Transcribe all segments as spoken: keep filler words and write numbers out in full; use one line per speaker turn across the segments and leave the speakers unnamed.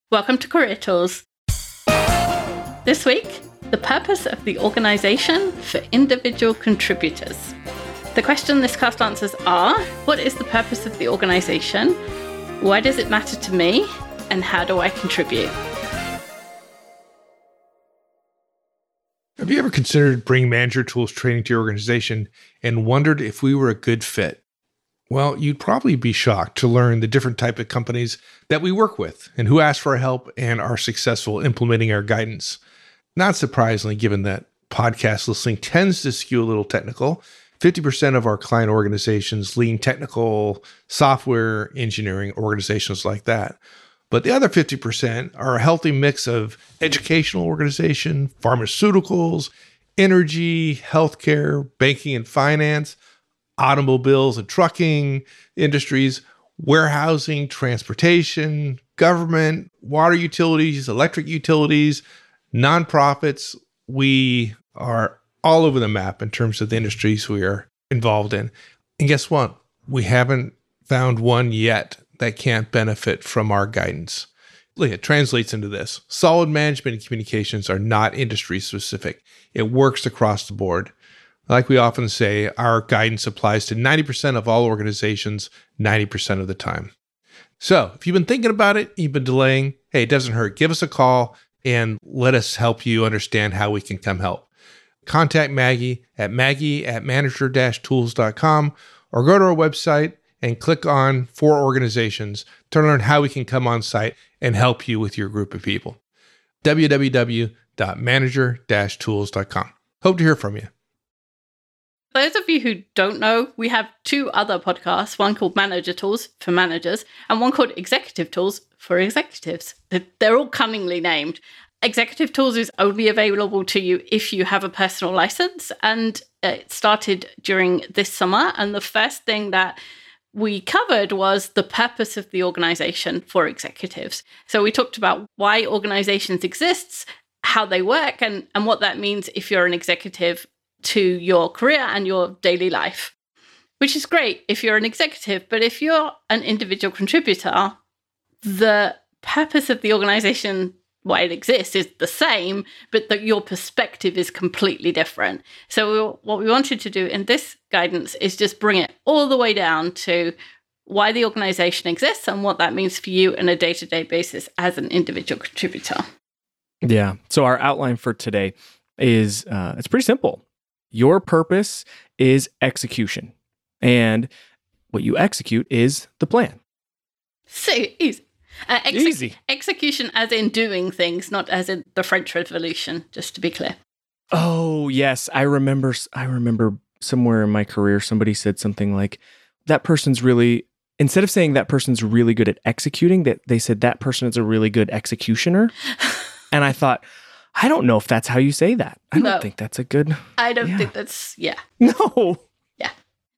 Welcome to Career Tools. This week, the purpose of the organization for individual contributors. The question this cast answers are, what is the purpose of the organization? Why does it matter to me? And how do I contribute?
Have you ever considered bringing manager tools training to your organization and wondered if we were a good fit? Well, you'd probably be shocked to learn the different type of companies that we work with and who ask for our help and are successful implementing our guidance. Not surprisingly, given that podcast listening tends to skew a little technical, fifty percent of our client organizations lean technical, software, engineering organizations like that. But the other fifty percent are a healthy mix of educational organization, pharmaceuticals, energy, healthcare, banking and finance, automobiles and trucking industries, warehousing, transportation, government, water utilities, electric utilities, nonprofits. We are all over the map in terms of the industries we are involved in. And guess what? We haven't found one yet that can't benefit from our guidance. Look, it translates into this. Solid management and communications are not industry specific. It works across the board. Like we often say, our guidance applies to ninety percent of all organizations, ninety percent of the time. So if you've been thinking about it, you've been delaying, hey, it doesn't hurt. Give us a call and let us help you understand how we can come help. Contact Maggie at maggie at manager dash tools dot com or go to our website and click on For Organizations to learn how we can come on site and help you with your group of people. w w w dot manager dash tools dot com. Hope to hear from you.
For those of you who don't know, we have two other podcasts, one called Manager Tools for managers and one called Executive Tools for executives. They're all cunningly named. Executive Tools is only available to you if you have a personal license, and it started during this summer. And the first thing that we covered was the purpose of the organization for executives. So we talked about why organizations exist, how they work, and, and what that means if you're an executive to your career and your daily life, which is great if you're an executive. But if you're an individual contributor, the purpose of the organization, why it exists, is the same, but that your perspective is completely different. So we, what we wanted to do in this guidance is just bring it all the way down to why the organization exists and what that means for you on a day-to-day basis as an individual contributor.
Yeah. So our outline for today is, uh, it's pretty simple. Your purpose is execution, and what you execute is the plan.
So easy. Uh, exe-
easy.
Execution as in doing things, not as in the French Revolution, just to be clear.
Oh, yes. I remember I remember somewhere in my career, somebody said something like, that person's really, instead of saying that person's really good at executing, that they said that person is a really good executioner. And I thought, I don't know if that's how you say that. I don't
no,
think that's a good...
I don't
yeah.
think that's... Yeah.
No.
Yeah.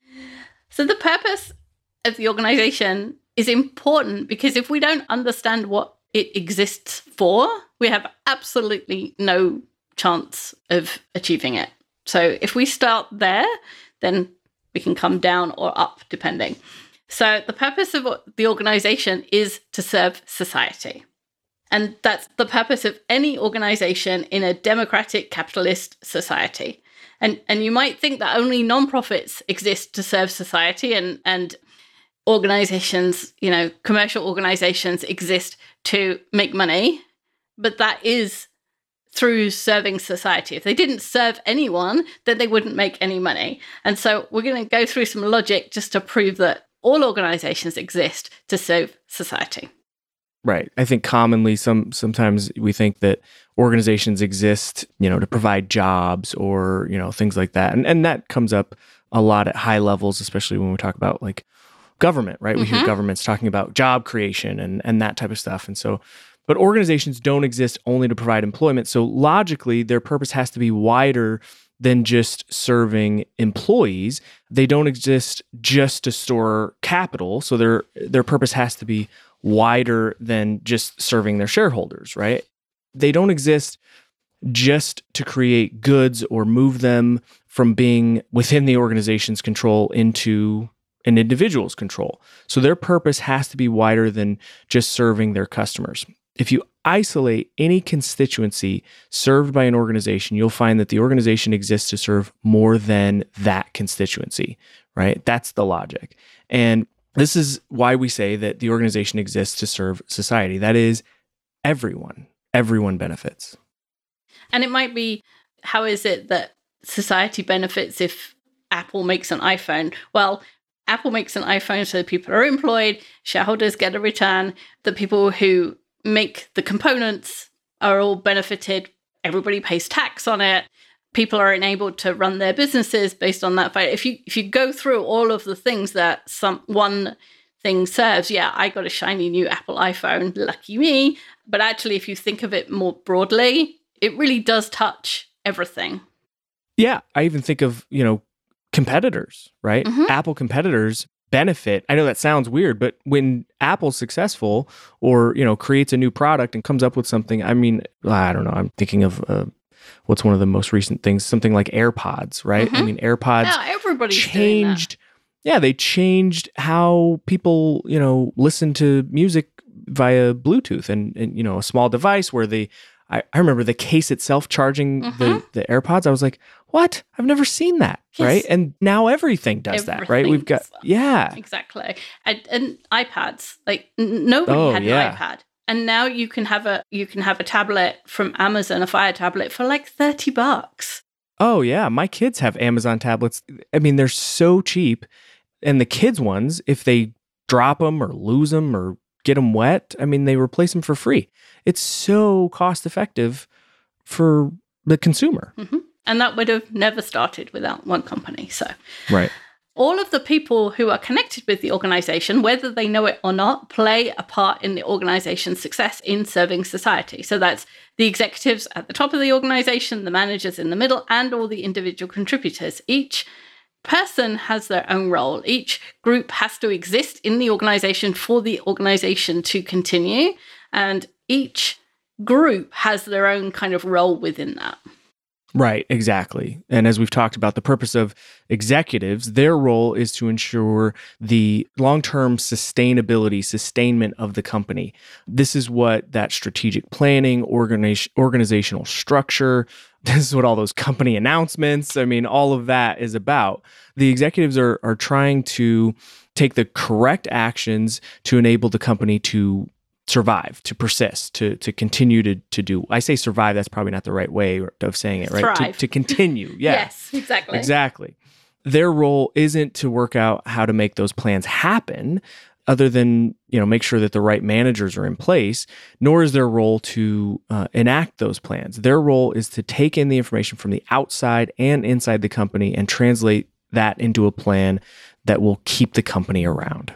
So the purpose of the organization is important because if we don't understand what it exists for, we have absolutely no chance of achieving it. So if we start there, then we can come down or up, depending. So the purpose of the organization is to serve society. And that's the purpose of any organization in a democratic capitalist society. And and you might think that only nonprofits exist to serve society and, and organizations, you know, commercial organizations exist to make money, but that is through serving society. If they didn't serve anyone, then they wouldn't make any money. And so we're going to go through some logic just to prove that all organizations exist to serve society.
Right. I think commonly some sometimes we think that organizations exist, you know, to provide jobs or, you know, things like that. And and that comes up a lot at high levels, especially when we talk about like government, right? Mm-hmm. We hear governments talking about job creation and and that type of stuff. And so, but organizations don't exist only to provide employment. So logically, their purpose has to be wider than just serving employees. They don't exist just to store capital. So their their purpose has to be wider than just serving their shareholders, right? They don't exist just to create goods or move them from being within the organization's control into an individual's control. So their purpose has to be wider than just serving their customers. If you isolate any constituency served by an organization, you'll find that the organization exists to serve more than that constituency, right? That's the logic. And this is why we say that the organization exists to serve society. That is, everyone. Everyone benefits.
And it might be, how is it that society benefits if Apple makes an iPhone? Well, Apple makes an iPhone so people are employed, shareholders get a return, the people who make the components are all benefited, everybody pays tax on it, people are enabled to run their businesses based on that. If you if you go through all of the things that some one thing serves, yeah, I got a shiny new Apple iPhone, lucky me. But actually, if you think of it more broadly, it really does touch everything.
Yeah, I even think of, you know, competitors, right?
Mm-hmm.
Apple competitors benefit. I know that sounds weird, but when Apple's successful or, you know, creates a new product and comes up with something, I mean, I don't know, I'm thinking of uh, what's one of the most recent things, something like AirPods, right?
Mm-hmm.
I mean, AirPods
yeah, everybody's
changed,
doing
that. Yeah, they changed how people, you know, listen to music via Bluetooth and, and you know, a small device where they, I, I remember the case itself charging
mm-hmm.
the, the AirPods. I was like, what? I've never seen that,
yes.
right? And now everything does
everything
that, right? We've got,
well.
yeah.
Exactly. And, and iPads, like n- nobody
Oh,
had
yeah.
an iPad. And now you can have a you can have a tablet from Amazon, a Fire tablet for like thirty bucks.
Oh, yeah. My kids have Amazon tablets. I mean, they're so cheap. And the kids' ones, if they drop them or lose them or get them wet, I mean, they replace them for free. It's so cost effective for the consumer.
Mm-hmm. And that would have never started without one company. So,
right.
All of the people who are connected with the organization, whether they know it or not, play a part in the organization's success in serving society. So that's the executives at the top of the organization, the managers in the middle, and all the individual contributors. Each person has their own role. Each group has to exist in the organization for the organization to continue. And each group has their own kind of role within that.
Right, exactly. And as we've talked about, the purpose of executives, their role is to ensure the long-term sustainability, sustainment of the company. This is what that strategic planning, organi- organizational structure, this is what all those company announcements, I mean, all of that is about. The executives are are trying to take the correct actions to enable the company to survive, to persist, to to continue to to do. I say survive, that's probably not the right way of saying it, right?
Thrive.
To, to continue. Yeah.
Yes, exactly.
Exactly. Their role isn't to work out how to make those plans happen, other than, you know, make sure that the right managers are in place, nor is their role to uh, enact those plans. Their role is to take in the information from the outside and inside the company and translate that into a plan that will keep the company around.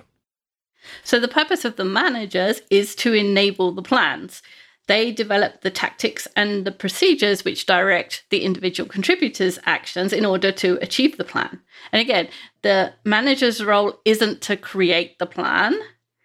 So the purpose of the managers is to enable the plans. They develop the tactics and the procedures which direct the individual contributors' actions in order to achieve the plan. And again, the manager's role isn't to create the plan,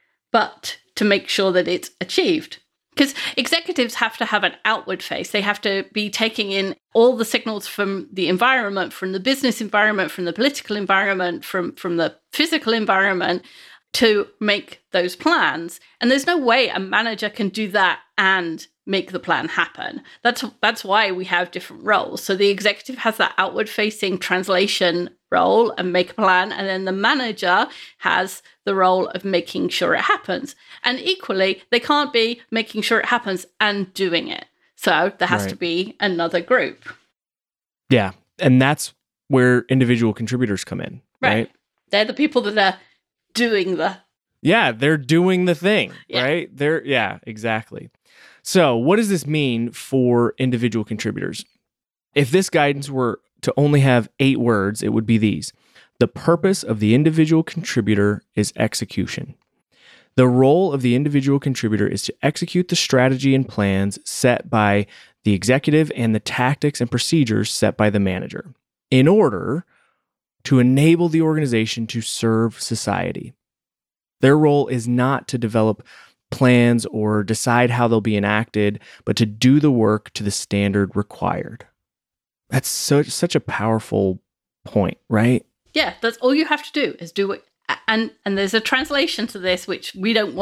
but to make sure that it's achieved. Because executives have to have an outward face. They have to be taking in all the signals from the environment, from the business environment, from the political environment, from, from the physical environment, to make those plans. And there's no way a manager can do that and make the plan happen. That's that's why we have different roles. So the executive has that outward facing translation role and make a plan, and then the manager has the role of making sure it happens. And equally, they can't be making sure it happens and doing it. So there has
Right.
to be another group.
Yeah. And that's where individual contributors come in, right?
Right. They're the people that are doing the
Yeah, they're doing the thing,
Yeah.
right? They're yeah, exactly. So, what does this mean for individual contributors? If this guidance were to only have eight words, it would be these. The purpose of the individual contributor is execution. The role of the individual contributor is to execute the strategy and plans set by the executive and the tactics and procedures set by the manager in order to enable the organization to serve society. Their role is not to develop plans or decide how they'll be enacted, but to do the work to the standard required. That's such such a powerful point, right?
Yeah, that's all you have to do is do it. And and there's a translation to this which we don't want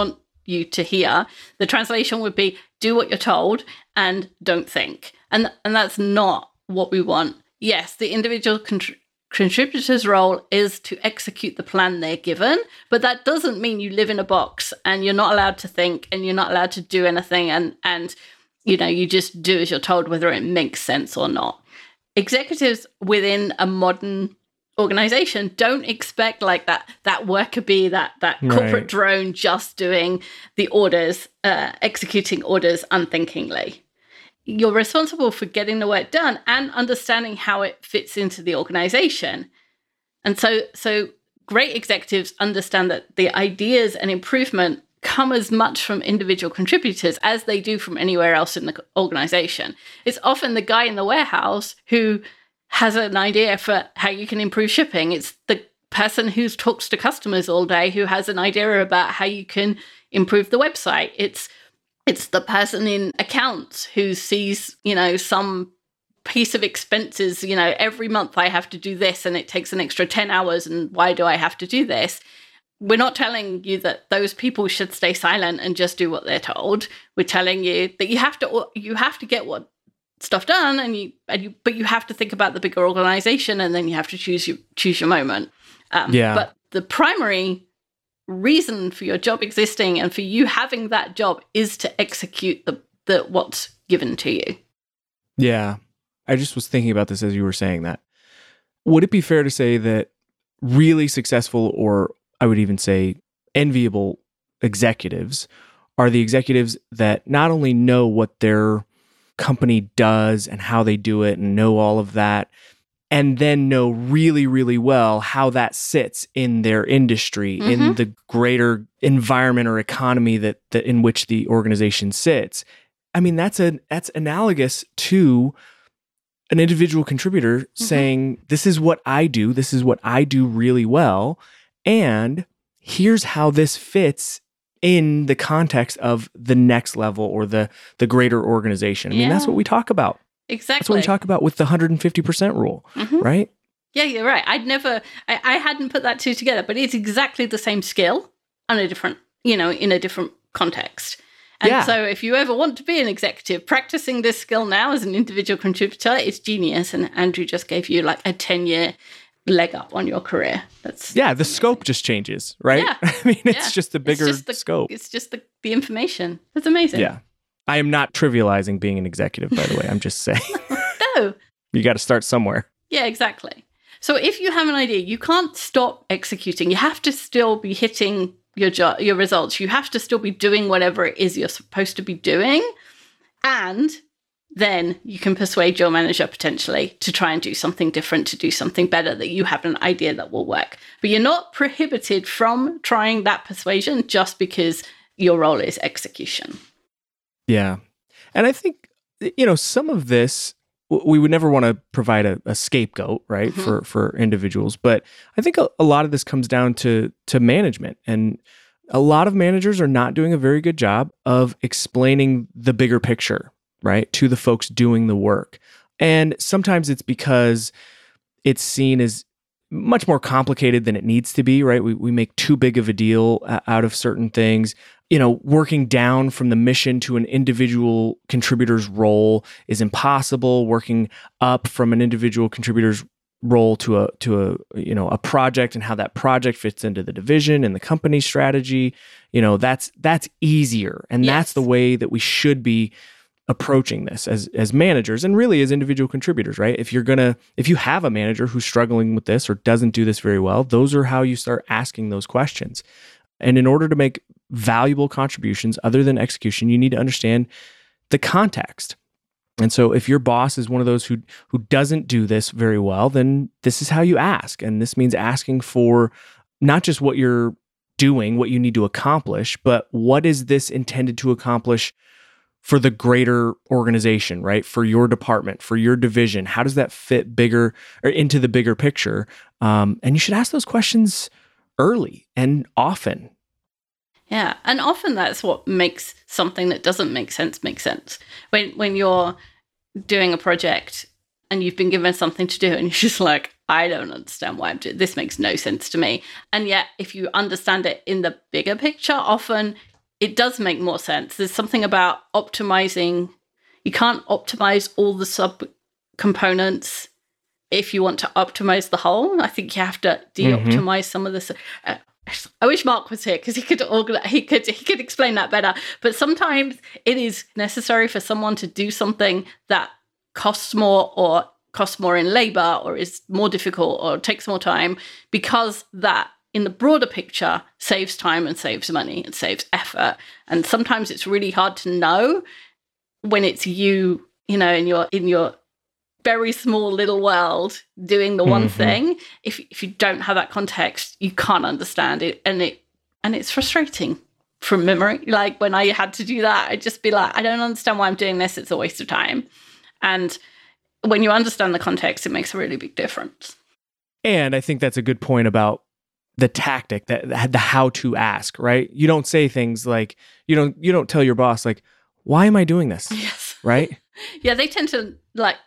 you to hear. The translation would be do what you're told and don't think. And, and that's not what we want. Yes, the individual contr- contributor's role is to execute the plan they're given, but that doesn't mean you live in a box and you're not allowed to think and you're not allowed to do anything and, and you know, you just do as you're told, whether it makes sense or not. Executives within a modern organization don't expect like that that worker bee, that that corporate
Right.
drone just doing the orders, uh, executing orders unthinkingly. You're responsible for getting the work done and understanding how it fits into the organization. And so, so great executives understand that the ideas and improvement come as much from individual contributors as they do from anywhere else in the organization. It's often the guy in the warehouse who has an idea for how you can improve shipping. It's the person who talks to customers all day who has an idea about how you can improve the website. It's it's the person in accounts who sees, you know, some piece of expenses, you know, every month I have to do this and it takes an extra ten hours and why do I have to do this? We're not telling you that those people should stay silent and just do what they're told. We're telling you that you have to you have to get what stuff done, and you, and you, but you have to think about the bigger organization, and then you have to choose your choose your moment. Um,
Yeah.
But the primary reason for your job existing and for you having that job is to execute the the what's given to you.
Yeah. I just was thinking about this as you were saying that. Would it be fair to say that really successful, or I would even say enviable executives are the executives that not only know what their company does and how they do it and know all of that, and then know really, really well how that sits in their industry,
Mm-hmm.
in the greater environment or economy that, that in which the organization sits? I mean, that's a that's analogous to an individual contributor
Mm-hmm.
saying, this is what I do, this is what I do really well, and here's how this fits in the context of the next level or the the greater organization. I mean, that's
Yeah.
what we talk about.
Exactly.
That's what we talk about with the one hundred fifty percent rule,
Mhm.
right?
Yeah, you're right. I'd never, I, I hadn't put that two together, but it's exactly the same skill on a different, you know, in a different context. And
Yeah.
so if you ever want to be an executive, practicing this skill now as an individual contributor, it's genius. And Andrew just gave you like a ten-year leg up on your career. That's
Yeah, the scope just changes, right?
Yeah.
I mean, it's
Yeah.
just a bigger
it's just the,
scope.
It's just the, the information. It's amazing.
Yeah. I am not trivializing being an executive, by the way. I'm just saying
No.
you got to start somewhere.
Yeah, exactly. So if you have an idea, you can't stop executing. You have to still be hitting your jo- your results. You have to still be doing whatever it is you're supposed to be doing. And then you can persuade your manager potentially to try and do something different, to do something better, that you have an idea that will work. But you're not prohibited from trying that persuasion just because your role is execution.
Yeah. And I think, you know, some of this, w- we would never want to provide a, a scapegoat, right,
Mhm.
for, for individuals. But I think a, a lot of this comes down to, to management. And a lot of managers are not doing a very good job of explaining the bigger picture, right, to the folks doing the work. And sometimes it's because it's seen as much more complicated than it needs to be, right? We we make too big of a deal uh, out of certain things. You know, working down from the mission to an individual contributor's role is impossible. Working up from an individual contributor's role to a to a you know a project and how that project fits into the division and the company strategy, you know, that's that's easier, and that's
Yes.
the way that we should be approaching this as as managers and really as individual contributors, right? If you're gonna if you have a manager who's struggling with this or doesn't do this very well, those are how you start asking those questions. And in order to make valuable contributions other than execution, you need to understand the context. And so if your boss is one of those who who doesn't do this very well, then this is how you ask. And this means asking for not just what you're doing, what you need to accomplish, but what is this intended to accomplish for the greater organization, right? For your department, for your division. How does that fit bigger or into the bigger picture? Um, and you should ask those questions early and often.
Yeah, and often that's what makes something that doesn't make sense make sense. When when you're doing a project and you've been given something to do and you're just like, I don't understand why I'm doing this. Makes no sense to me. And yet, if you understand it in the bigger picture, often it does make more sense. There's something about optimizing. You can't optimize all the sub components if you want to optimize the whole. I think you have to de-optimize mm-hmm. some of this. Uh, I wish Mark was here because he could organize, he could he could explain that better. But sometimes it is necessary for someone to do something that costs more or costs more in labor or is more difficult or takes more time, because that in the broader picture saves time and saves money and saves effort. And sometimes it's really hard to know when it's you, you know, in your in your very small little world doing the one mm-hmm. thing. If if you don't have that context, you can't understand it, and it and it's frustrating from memory. Like when I had to do that, I'd just be like, I don't understand why I'm doing this. It's a waste of time. And when you understand the context, it makes a really big difference.
And I think that's a good point about the tactic, that the how to ask, right? You don't say things like, you don't you don't tell your boss like, why am I doing this?
Yes.
Right?
Yeah, they tend to like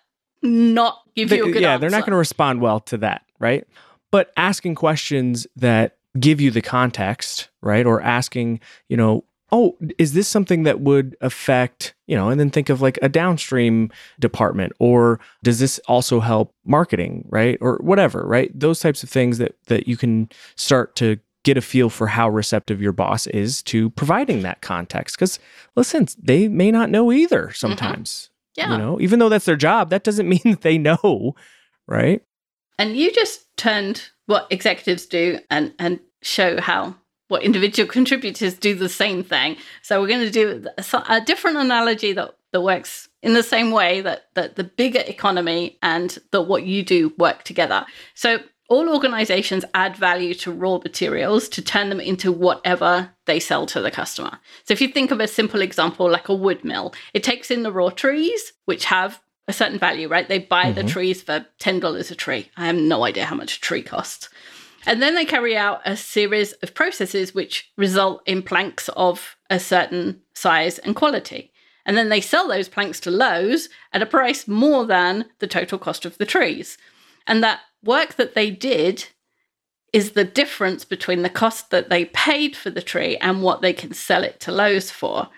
not give
they,
you a good
yeah,
answer.
They're not going to respond well to that, right? But asking questions that give you the context, right? Or asking, you know, oh, is this something that would affect, you know, and then think of like a downstream department, or does this also help marketing, right? Or whatever, right? Those types of things that that you can start to get a feel for how receptive your boss is to providing that context. Because listen, they may not know either sometimes. Mm-hmm. Yeah. You know, even though that's their job, that doesn't mean that they know, right?
And you just turned what executives do and and show how what individual contributors do the same thing. So we're going to do a, a different analogy that, that works in the same way that, that the bigger economy and that what you do work together. So all organizations add value to raw materials to turn them into whatever they sell to the customer. So if you think of a simple example like a wood mill, it takes in the raw trees, which have a certain value, right? They buy mm-hmm. the trees for ten dollars a tree. I have no idea how much a tree costs. And then they carry out a series of processes which result in planks of a certain size and quality. And then they sell those planks to Lowe's at a price more than the total cost of the trees. And that work that they did is the difference between the cost that they paid for the tree and what they can sell it to Lowe's for.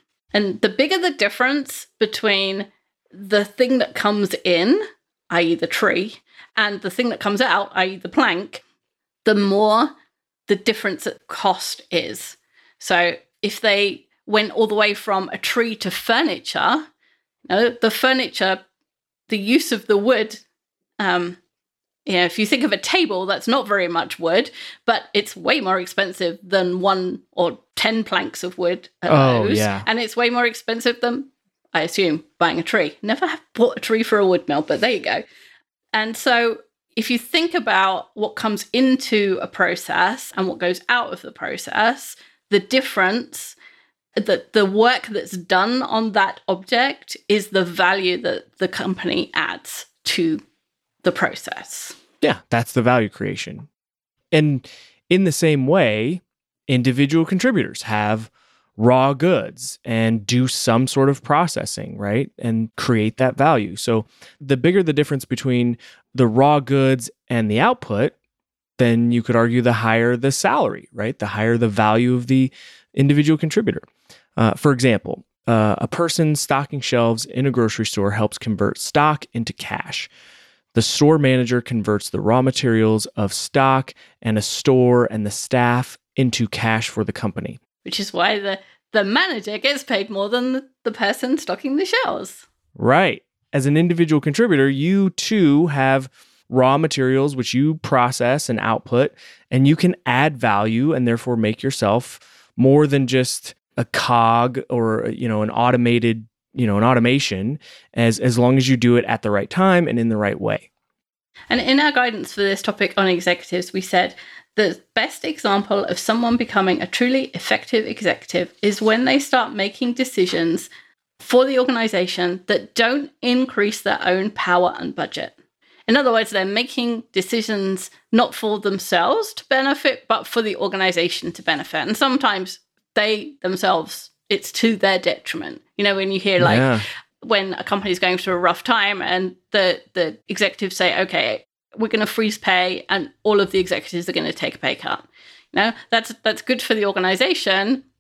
And the bigger the difference between the thing that comes in, that is the tree, and the thing that comes out, that is the plank, the more the difference at cost is. So if they went all the way from a tree to furniture, you know, the furniture, the use of the wood, um, you know, if you think of a table, that's not very much wood, but it's way more expensive than one or ten planks of wood at
oh,
Lowe's.
Yeah.
And it's way more expensive than, I assume, buying a tree. Never have bought a tree for a wood mill, but there you go. And so if you think about what comes into a process and what goes out of the process, the difference, the, the work that's done on that object is the value that the company adds to the process.
Yeah, that's the value creation. And in the same way, individual contributors have raw goods and do some sort of processing, right? And create that value. So the bigger the difference between the raw goods and the output, then you could argue the higher the salary, right? The higher the value of the individual contributor. Uh, for example, uh, a person stocking shelves in a grocery store helps convert stock into cash. The store manager converts the raw materials of stock and a store and the staff into cash for the company.
Which is why the, the manager gets paid more than the, the person stocking the shelves.
Right. As an individual contributor, you too have raw materials which you process and output, and you can add value and therefore make yourself more than just a cog or, you know, an automated, you know, an automation, as, as long as you do it at the right time and in the right way.
And in our guidance for this topic on executives, we said the best example of someone becoming a truly effective executive is when they start making decisions for the organization that don't increase their own power and budget. In other words, they're making decisions not for themselves to benefit, but for the organization to benefit. And sometimes they themselves, it's to their detriment. You know, when you hear like yeah. when a company is going through a rough time and the, the executives say, okay, we're going to freeze pay and all of the executives are going to take a pay cut. You know, that's that's good for the organization,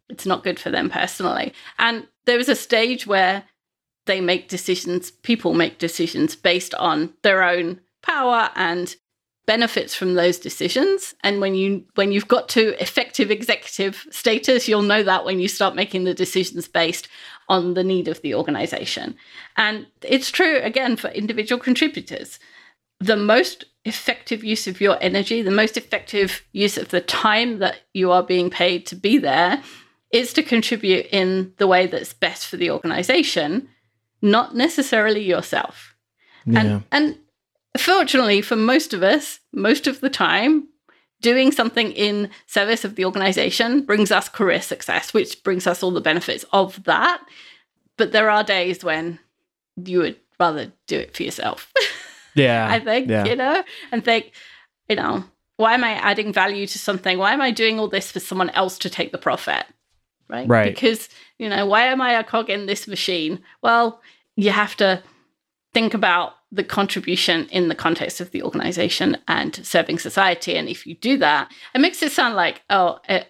It's not good for them personally. And there is a stage where they make decisions, people make decisions based on their own power and benefits from those decisions. And when you when you've got to effective executive status, you'll know that when you start making the decisions based on the need of the organization. And it's true, again, for individual contributors. The most effective use of your energy, the most effective use of the time that you are being paid to be there is to contribute in the way that's best for the organization, not necessarily yourself.
Yeah.
And, and fortunately, for most of us, most of the time, doing something in service of the organization brings us career success, which brings us all the benefits of that. But there are days when you would rather do it for yourself.
Yeah.
I think,
yeah.
you know, and think, you know, why am I adding value to something? Why am I doing all this for someone else to take the profit? Right.
Right.
Because, you know, why am I a cog in this machine? Well, you have to think about the contribution in the context of the organization and serving society. And if you do that, it makes it sound like, oh, uh,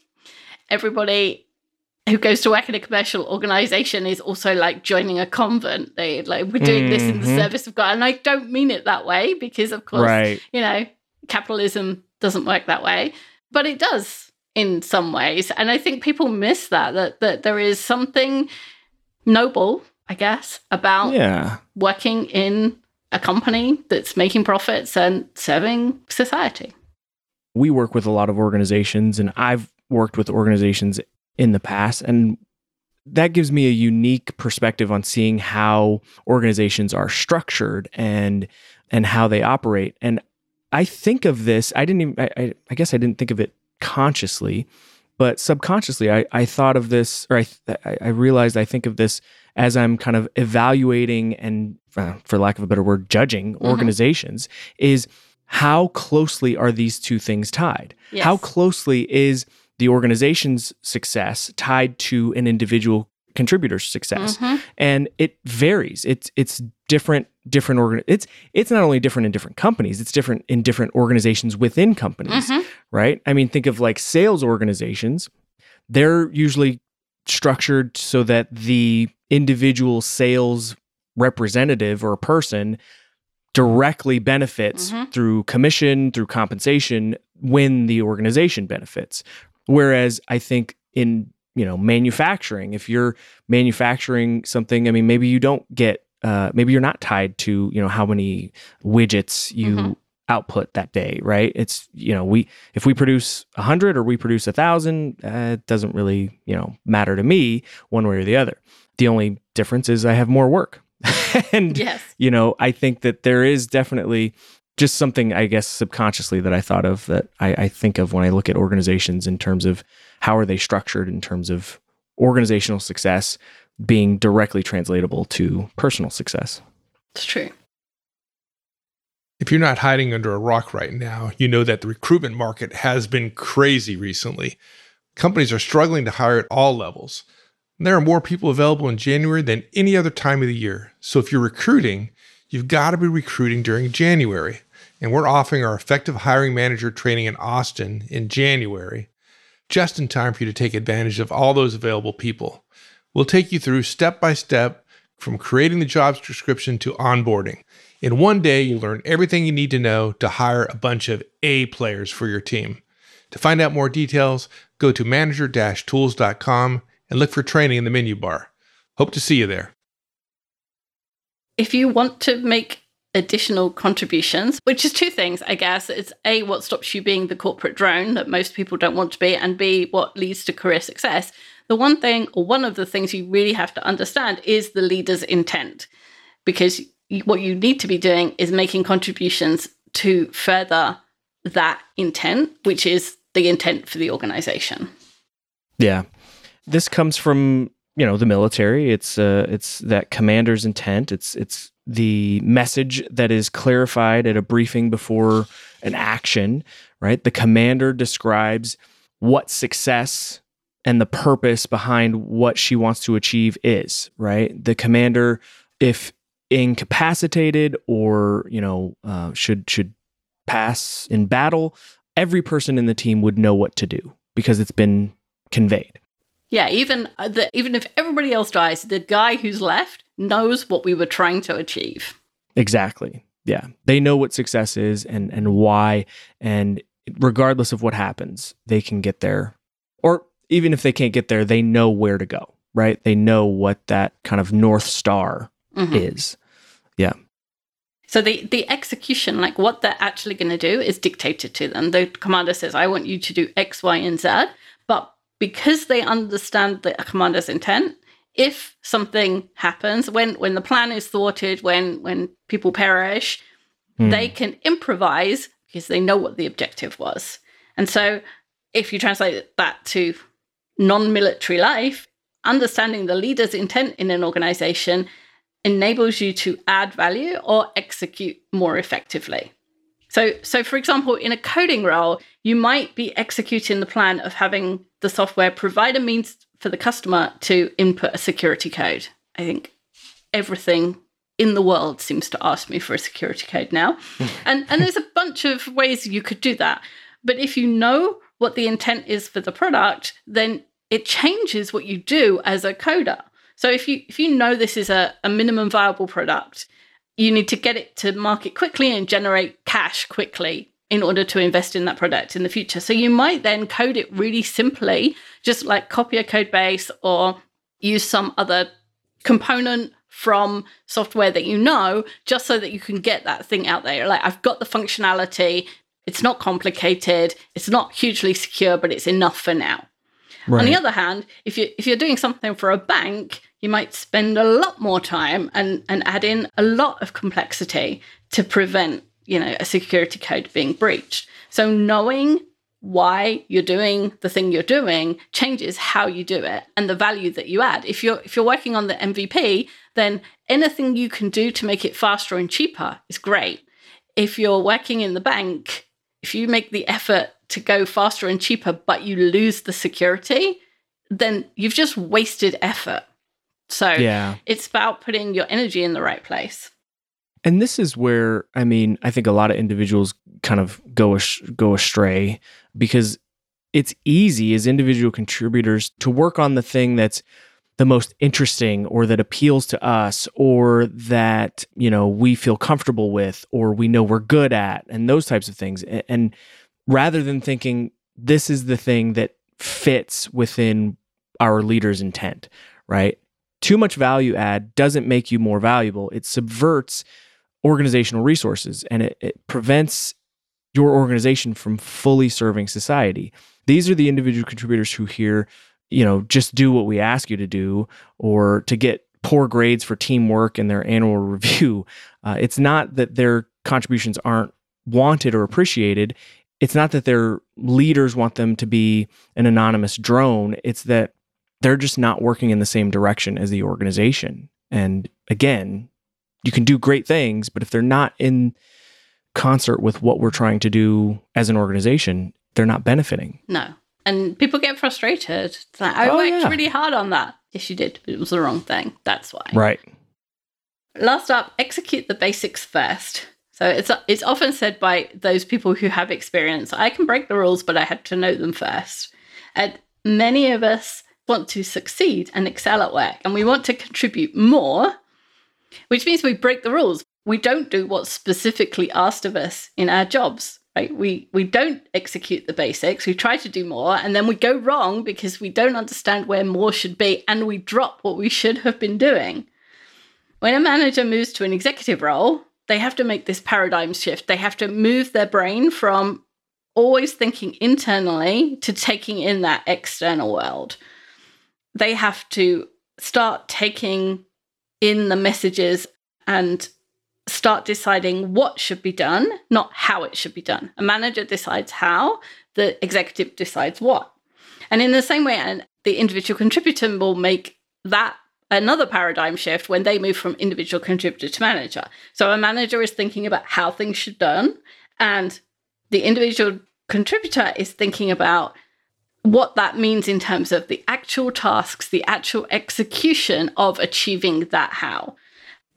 everybody who goes to work in a commercial organization is also like joining a convent. They like, we're doing mm-hmm. this in the service of God. And I don't mean it that way because, of course,
right.
you know, capitalism doesn't work that way, but it does in some ways. And I think people miss that, that, that there is something noble, I guess, about
yeah.
working in a company that's making profits and serving society.
We work with a lot of organizations, and I've worked with organizations in the past, and that gives me a unique perspective on seeing how organizations are structured and and how they operate. And I think of this, I didn't even, I, I guess I didn't think of it consciously, but subconsciously, I, I thought of this, or I, I realized I think of this as I'm kind of evaluating and, uh, for lack of a better word, judging mm-hmm. organizations, is how closely are these two things tied?
Yes.
How closely is the organization's success tied to an individual contributor's success?
Mm-hmm.
And it varies. It's it's different, different organ. It's it's not only different in different companies, it's different in different organizations within companies,
mm-hmm.
right? I mean, think of like sales organizations. They're usually structured so that the individual sales representative or person directly benefits
mm-hmm.
through commission, through compensation, when the organization benefits. Whereas I think in, you know, manufacturing, if you're manufacturing something, I mean, maybe you don't get, uh, maybe you're not tied to, you know, how many widgets you mm-hmm. output that day, right? It's, you know, we, if we produce a hundred or we produce a thousand, uh, it doesn't really, you know, matter to me one way or the other. The only difference is I have more work. And,
yes.
you know, I think that there is definitely just something, I guess, subconsciously that I thought of that I, I think of when I look at organizations in terms of how are they structured in terms of organizational success being directly translatable to personal success.
It's true.
If you're not hiding under a rock right now, you know that the recruitment market has been crazy recently. Companies are struggling to hire at all levels. There are more people available in January than any other time of the year. So if you're recruiting, you've got to be recruiting during January. And we're offering our effective hiring manager training in Austin in January, just in time for you to take advantage of all those available people. We'll take you through step by step from creating the job description to onboarding. In one day, you'll learn everything you need to know to hire a bunch of A players for your team. To find out more details, go to manager dash tools dot com and look for training in the menu bar. Hope to see you there.
If you want to make additional contributions, which is two things, I guess. It's A, what stops you being the corporate drone that most people don't want to be, and B, what leads to career success. The one thing, or one of the things you really have to understand is the leader's intent, because what you need to be doing is making contributions to further that intent, which is the intent for the organization.
Yeah. This comes from, you know, the military. It's uh, it's that commander's intent. It's it's the message that is clarified at a briefing before an action, right? The commander describes what success and the purpose behind what she wants to achieve is, right? The commander, if incapacitated or, you know, uh, should should pass in battle, every person in the team would know what to do because it's been conveyed.
Yeah, even uh, the, even if everybody else dies, the guy who's left knows what we were trying to achieve.
Exactly. Yeah. They know what success is and and why. And regardless of what happens, they can get there. Or even if they can't get there, they know where to go, right? They know what that kind of North Star mm-hmm. is. Yeah.
So the, the execution, like what they're actually going to do, is dictated to them. The commander says, I want you to do X, Y, and Z. But because they understand the commander's intent, if something happens, when when the plan is thwarted, when when people perish, mm. they can improvise because they know what the objective was. And so if you translate that to non-military life, understanding the leader's intent in an organization enables you to add value or execute more effectively. So, so for example, in a coding role, you might be executing the plan of having the software provide a means for the customer to input a security code. I think everything in the world seems to ask me for a security code now. and, and there's a bunch of ways you could do that. But if you know what the intent is for the product, then it changes what you do as a coder. So if you if you know this is a, a minimum viable product, you need to get it to market quickly and generate cash quickly in order to invest in that product in the future. So you might then code it really simply, just like copy a code base or use some other component from software that you know, just so that you can get that thing out there. Like, I've got the functionality. It's not complicated. It's not hugely secure, but it's enough for now. Right. On the other hand, if you if you're doing something for a bank, you might spend a lot more time and, and add in a lot of complexity to prevent, you know, a security code being breached. So knowing why you're doing the thing you're doing changes how you do it and the value that you add. If you're if you're working on the M V P, then anything you can do to make it faster and cheaper is great. If you're working in the bank, if you make the effort to go faster and cheaper, but you lose the security, then you've just wasted effort. So yeah. It's about putting your energy in the right place.
And this is where, I mean, I think a lot of individuals kind of go ash- go astray, because it's easy as individual contributors to work on the thing that's the most interesting or that appeals to us or that, you know, we feel comfortable with or we know we're good at and those types of things. And rather than thinking this is the thing that fits within our leader's intent, right? Too much value add doesn't make you more valuable. It subverts organizational resources and it, it prevents your organization from fully serving society. These are the individual contributors who hear, you know, just do what we ask you to do, or to get poor grades for teamwork in their annual review. Uh, it's not that their contributions aren't wanted or appreciated. It's not that their leaders want them to be an anonymous drone. It's that they're just not working in the same direction as the organization. And again, you can do great things, but if they're not in concert with what we're trying to do as an organization, they're not benefiting.
No. And people get frustrated. It's like, I oh, worked yeah. really hard on that. Yes, you did, but it was the wrong thing. That's why.
Right.
Last up, execute the basics first. So it's it's often said by those people who have experience, I can break the rules, but I had to know them first. And many of us want to succeed and excel at work, and we want to contribute more, which means we break the rules. We don't do what's specifically asked of us in our jobs, right? We we don't execute the basics. We try to do more, and then we go wrong because we don't understand where more should be, and we drop what we should have been doing. When a manager moves to an executive role, they have to make this paradigm shift. They have to move their brain from always thinking internally to taking in that external world. They have to start taking in the messages and start deciding what should be done, not how it should be done. A manager decides how, the executive decides what. And in the same way, and the individual contributor will make that another paradigm shift when they move from individual contributor to manager. So a manager is thinking about how things should be done, and the individual contributor is thinking about what that means in terms of the actual tasks, the actual execution of achieving that how.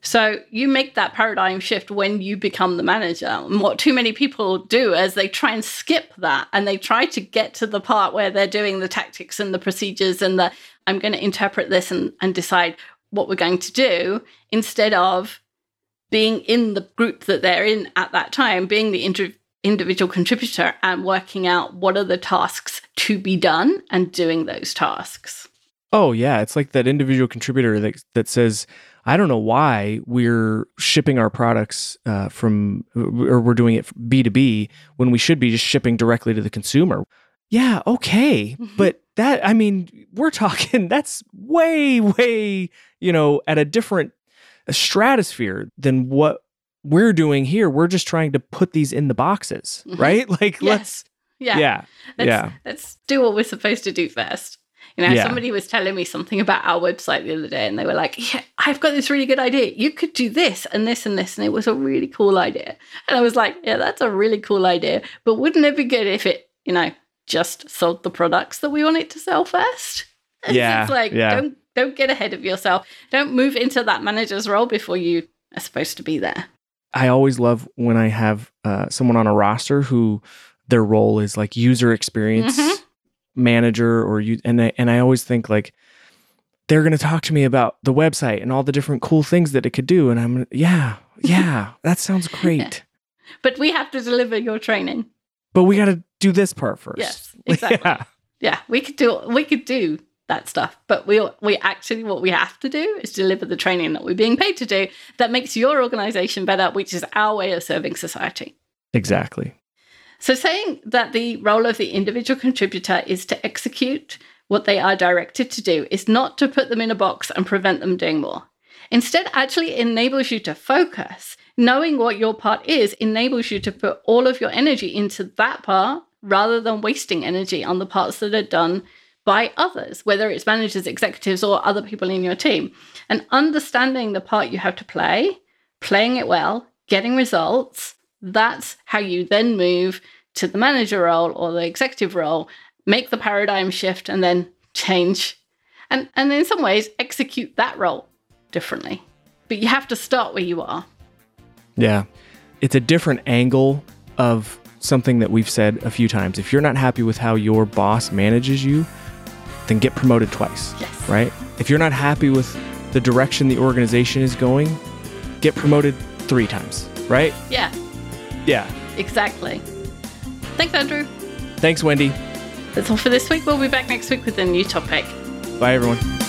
So you make that paradigm shift when you become the manager. And what too many people do is they try and skip that and they try to get to the part where they're doing the tactics and the procedures and the, I'm going to interpret this and, and decide what we're going to do, instead of being in the group that they're in at that time, being the inter- individual contributor and working out what are the tasks to be done and doing those tasks.
Oh, yeah. It's like that individual contributor that, that says, I don't know why we're shipping our products uh, from, or we're doing it B two B when we should be just shipping directly to the consumer. Yeah, okay. Mm-hmm. But that, I mean, we're talking, that's way, way, you know, at a different stratosphere than what we're doing here. We're just trying to put these in the boxes, mm-hmm. right? Like,
yes.
let's,
yeah,
yeah,
let's,
yeah.
Let's do what we're supposed to do first. You know, yeah. somebody was telling me something about our website the other day and they were like, yeah, I've got this really good idea. You could do this and this and this. And it was a really cool idea. And I was like, yeah, that's a really cool idea. But wouldn't it be good if it, you know, just sold the products that we want it to sell first? And
yeah.
It's like,
yeah.
don't, don't get ahead of yourself. Don't move into that manager's role before you are supposed to be there.
I always love when I have uh, someone on a roster who their role is like user experience mm-hmm. manager, or you, and I, and I always think like they're going to talk to me about the website and all the different cool things that it could do. And I'm, yeah, yeah, that sounds great.
Yeah. But we have to deliver your training.
But we got to do this part first.
Yes, exactly. yeah. yeah, we could do, we could do that stuff, but we we actually, what we have to do is deliver the training that we're being paid to do that makes your organization better, which is our way of serving society.
Exactly.
So saying that the role of the individual contributor is to execute what they are directed to do is not to put them in a box and prevent them doing more. Instead, actually enables you to focus. Knowing what your part is enables you to put all of your energy into that part rather than wasting energy on the parts that are done by others, whether it's managers, executives, or other people in your team. And understanding the part you have to play, playing it well, getting results, that's how you then move to the manager role or the executive role, make the paradigm shift, and then change. And, and in some ways, execute that role differently. But you have to start where you are.
Yeah. It's a different angle of something that we've said a few times. If you're not happy with how your boss manages you, then get promoted twice,
yes.
right? If you're not happy with the direction the organization is going, get promoted three times, right?
Yeah.
Yeah.
Exactly. Thanks, Andrew.
Thanks, Wendy.
That's all for this week. We'll be back next week with a new topic.
Bye, everyone.